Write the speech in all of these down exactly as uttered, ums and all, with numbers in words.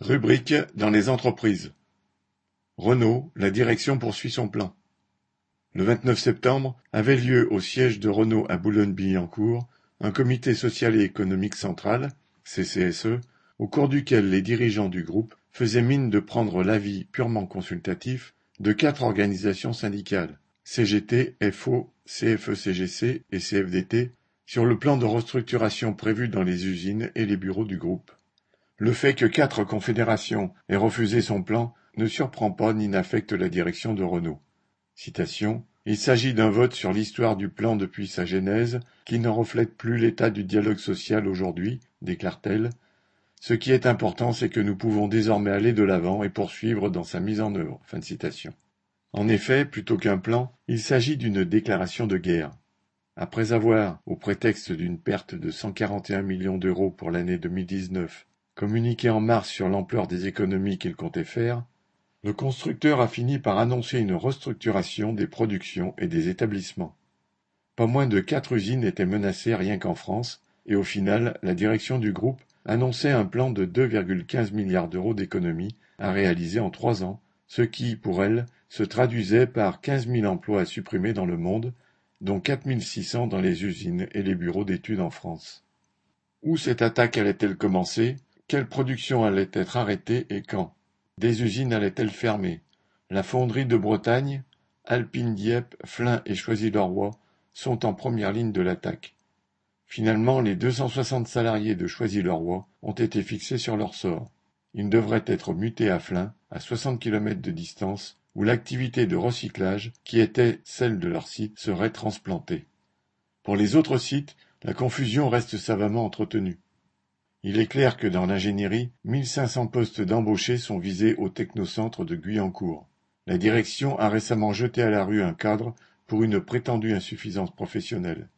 Rubrique dans les entreprises. Renault, la direction poursuit son plan. Le vingt-neuf septembre avait lieu au siège de Renault à Boulogne-Billancourt un comité social et économique central, C C S E, au cours duquel les dirigeants du groupe faisaient mine de prendre l'avis purement consultatif de quatre organisations syndicales, C G T, F O, C F E C G C et C F D T, sur le plan de restructuration prévu dans les usines et les bureaux du groupe. Le fait que quatre confédérations aient refusé son plan ne surprend pas ni n'affecte la direction de Renault. Citation : Il s'agit d'un vote sur l'histoire du plan depuis sa genèse qui ne reflète plus l'état du dialogue social aujourd'hui, déclare-t-elle. Ce qui est important, c'est que nous pouvons désormais aller de l'avant et poursuivre dans sa mise en œuvre. Fin de citation. En effet, plutôt qu'un plan, il s'agit d'une déclaration de guerre. Après avoir, au prétexte d'une perte de cent quarante et un millions d'euros pour l'année deux mille dix-neuf, communiqué en mars sur l'ampleur des économies qu'il comptait faire, le constructeur a fini par annoncer une restructuration des productions et des établissements. Pas moins de quatre usines étaient menacées rien qu'en France, et au final, la direction du groupe annonçait un plan de deux virgule quinze milliards d'euros d'économies à réaliser en trois ans, ce qui, pour elle, se traduisait par quinze mille emplois à supprimer dans le monde, dont quatre mille six cents dans les usines et les bureaux d'études en France. Où cette attaque allait-elle commencer ? Quelle production allait être arrêtée et quand ? Des usines allaient-elles fermer ? La fonderie de Bretagne, Alpine Dieppe, Flins et Choisy-le-Roi sont en première ligne de l'attaque. Finalement, les deux cent soixante salariés de Choisy-le-Roi ont été fixés sur leur sort. Ils devraient être mutés à Flins, à soixante kilomètres de distance, où l'activité de recyclage, qui était celle de leur site, serait transplantée. Pour les autres sites, la confusion reste savamment entretenue. Il est clair que dans l'ingénierie, mille cinq cents postes d'embauchés sont visés au technocentre de Guyancourt. La direction a récemment jeté à la rue un cadre pour une prétendue insuffisance professionnelle.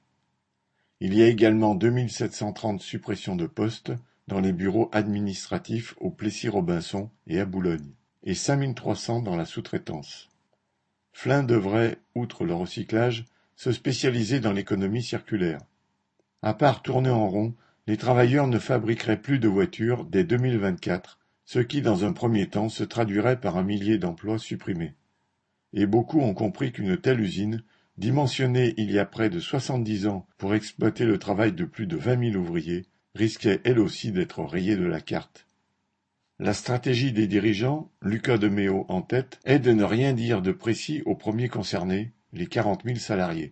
Il y a également deux mille sept cent trente suppressions de postes dans les bureaux administratifs au Plessis-Robinson et à Boulogne, et cinq mille trois cents dans la sous-traitance. Flins devrait, outre le recyclage, se spécialiser dans l'économie circulaire. À part tourner en rond, les travailleurs ne fabriqueraient plus de voitures dès deux mille vingt-quatre, ce qui, dans un premier temps, se traduirait par un millier d'emplois supprimés. Et beaucoup ont compris qu'une telle usine, dimensionnée il y a près de soixante-dix ans pour exploiter le travail de plus de vingt mille ouvriers, risquait elle aussi d'être rayée de la carte. La stratégie des dirigeants, Luca de Meo en tête, est de ne rien dire de précis aux premiers concernés, les quarante mille salariés.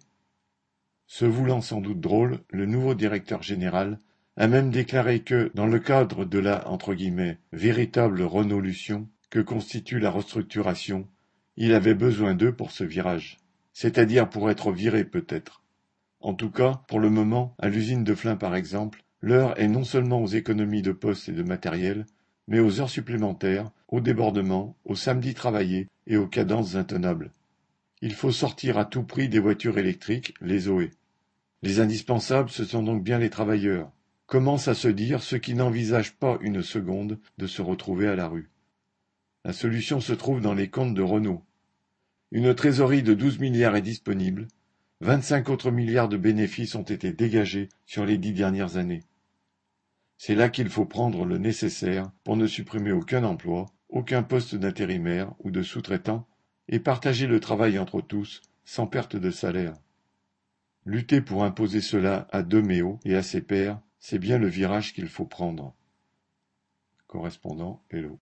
Se voulant sans doute drôle, le nouveau directeur général a même déclaré que, dans le cadre de la entre guillemets, véritable renolution que constitue la restructuration, il avait besoin d'eux pour ce virage, c'est-à-dire pour être viré peut-être. En tout cas, pour le moment, à l'usine de Flins par exemple, l'heure est non seulement aux économies de postes et de matériel, mais aux heures supplémentaires, aux débordements, aux samedis travaillés et aux cadences intenables. Il faut sortir à tout prix des voitures électriques, les O E. Les indispensables, ce sont donc bien les travailleurs. Commencent à se dire ceux qui n'envisagent pas une seconde de se retrouver à la rue. La solution se trouve dans les comptes de Renault. Une trésorerie de douze milliards est disponible, vingt-cinq autres milliards de bénéfices ont été dégagés sur les dix dernières années. C'est là qu'il faut prendre le nécessaire pour ne supprimer aucun emploi, aucun poste d'intérimaire ou de sous-traitant, et partager le travail entre tous, sans perte de salaire. Lutter pour imposer cela à de Meo et à ses pairs, c'est bien le virage qu'il faut prendre. Correspondant Hello.